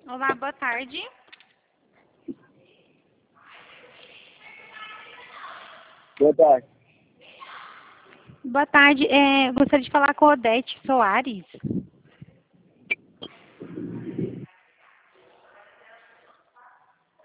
Olá, boa tarde. Boa tarde. Boa tarde. Gostaria de falar com a Odete Soares.